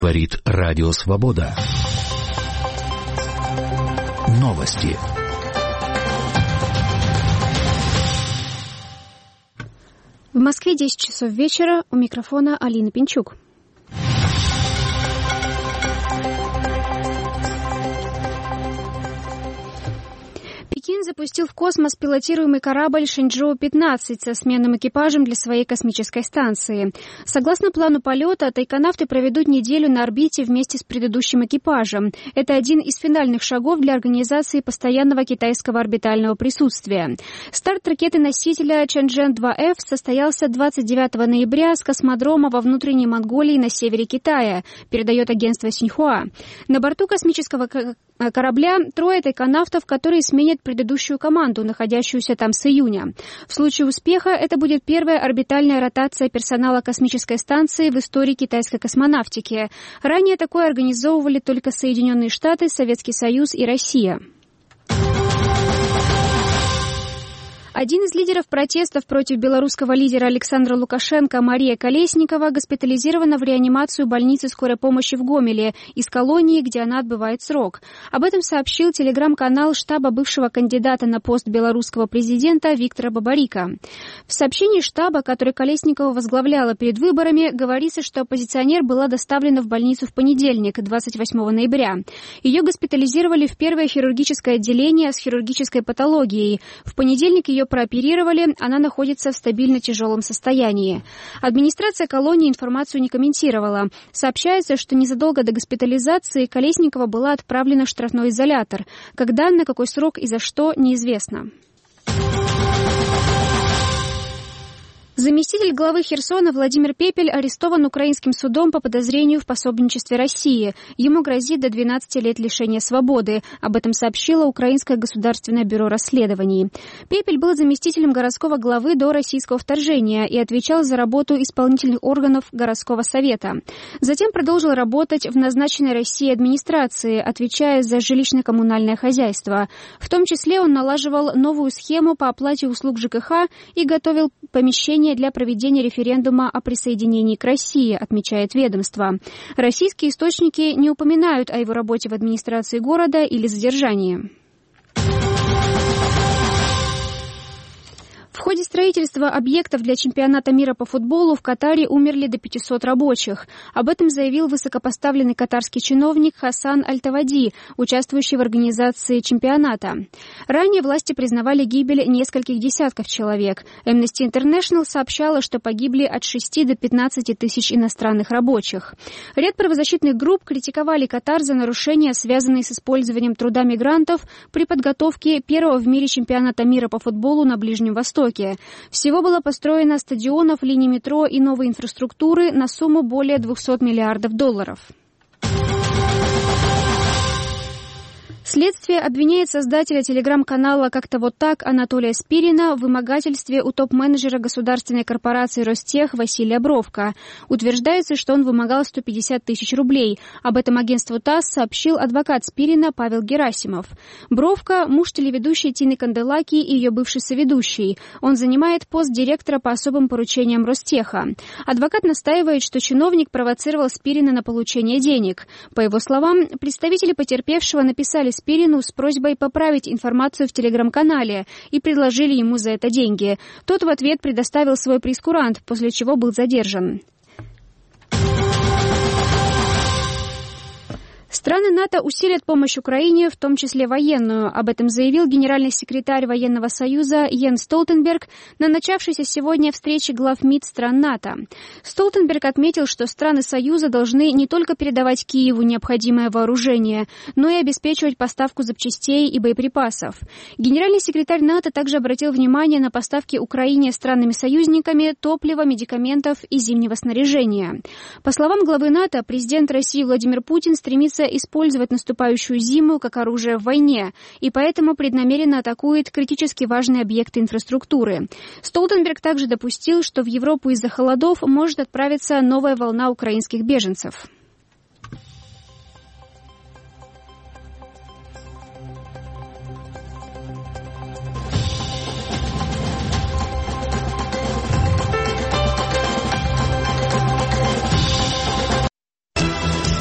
Говорит Радио Свобода. Новости. В Москве 10 часов вечера. У микрофона Алина Пинчук. Пекин запустил в космос пилотируемый корабль Шэньчжоу-15 со сменным экипажем для своей космической станции. Согласно плану полета, тайконавты проведут неделю на орбите вместе с предыдущим экипажем. Это один из финальных шагов для организации постоянного китайского орбитального присутствия. Старт ракеты-носителя Чанчжэн-2F состоялся 29 ноября с космодрома во внутренней Монголии на севере Китая, передает агентство Синьхуа. На борту космического корабля трое тайконавтов, которые сменят предыдущую команду, находящуюся там с июня. В случае успеха это будет первая орбитальная ротация персонала космической станции в истории китайской космонавтики. Ранее такое организовывали только Соединенные Штаты, Советский Союз и Россия. Один из лидеров протестов против белорусского лидера Александра Лукашенко, Мария Колесникова, госпитализирована в реанимацию больницы скорой помощи в Гомеле из колонии, где она отбывает срок. Об этом сообщил телеграм-канал штаба бывшего кандидата на пост белорусского президента Виктора Бабарика. В сообщении штаба, который Колесникова возглавляла перед выборами, говорится, что оппозиционер была доставлена в больницу в понедельник, 28 ноября. Ее госпитализировали в первое хирургическое отделение с хирургической патологией. В понедельник ее прооперировали, она находится в стабильно тяжелом состоянии. Администрация колонии информацию не комментировала. Сообщается, что незадолго до госпитализации Колесникова была отправлена в штрафной изолятор. Когда, на какой срок и за что, неизвестно. Заместитель главы Херсона Владимир Пепель арестован украинским судом по подозрению в пособничестве России. Ему грозит до 12 лет лишения свободы. Об этом сообщило Украинское государственное бюро расследований. Пепель был заместителем городского главы до российского вторжения и отвечал за работу исполнительных органов городского совета. Затем продолжил работать в назначенной Россией администрации, отвечая за жилищно-коммунальное хозяйство. В том числе он налаживал новую схему по оплате услуг ЖКХ и готовил помещение для проведения референдума о присоединении к России, отмечает ведомство. Российские источники не упоминают о его работе в администрации города или задержании. В ходе строительства объектов для чемпионата мира по футболу в Катаре умерли до 500 рабочих. Об этом заявил высокопоставленный катарский чиновник Хасан Аль-Тавади, участвующий в организации чемпионата. Ранее власти признавали гибель нескольких десятков человек. Amnesty International сообщала, что погибли от 6 до 15 тысяч иностранных рабочих. Ряд правозащитных групп критиковали Катар за нарушения, связанные с использованием труда мигрантов при подготовке первого в мире чемпионата мира по футболу на Ближнем Востоке. Всего было построено стадионов, линий метро и новой инфраструктуры на сумму более $200 миллиардов. Следствие обвиняет создателя телеграм-канала «Как-то вот так» Анатолия Спирина в вымогательстве у топ-менеджера государственной корпорации Ростех Василия Бровко. Утверждается, что он вымогал 150 тысяч рублей. Об этом агентству ТАСС сообщил адвокат Спирина Павел Герасимов. Бровко – муж телеведущей Тины Канделаки и ее бывший соведущий. Он занимает пост директора по особым поручениям Ростеха. Адвокат настаивает, что чиновник провоцировал Спирина на получение денег. По его словам, представители потерпевшего написали Спирину с просьбой поправить информацию в телеграм-канале и предложили ему за это деньги. Тот в ответ предоставил свой прейскурант, после чего был задержан. Страны НАТО усилят помощь Украине, в том числе военную. Об этом заявил генеральный секретарь Военного союза Йенс Столтенберг на начавшейся сегодня встрече глав МИД стран НАТО. Столтенберг отметил, что страны Союза должны не только передавать Киеву необходимое вооружение, но и обеспечивать поставку запчастей и боеприпасов. Генеральный секретарь НАТО также обратил внимание на поставки Украине странами-союзниками топлива, медикаментов и зимнего снаряжения. По словам главы НАТО, президент России Владимир Путин стремится использовать наступающую зиму как оружие в войне, и поэтому преднамеренно атакует критически важные объекты инфраструктуры. Столтенберг также допустил, что в Европу из-за холодов может отправиться новая волна украинских беженцев.